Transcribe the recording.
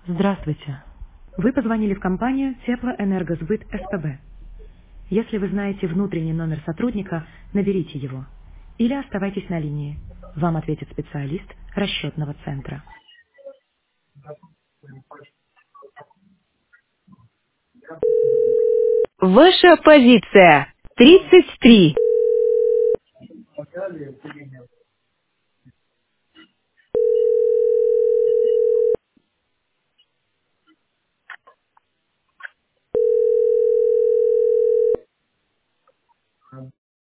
Здравствуйте. Вы позвонили в компанию Теплоэнергосбыт СПБ. Если вы знаете внутренний номер сотрудника, наберите его. Или оставайтесь на линии. Вам ответит специалист расчетного центра. Ваша позиция 33.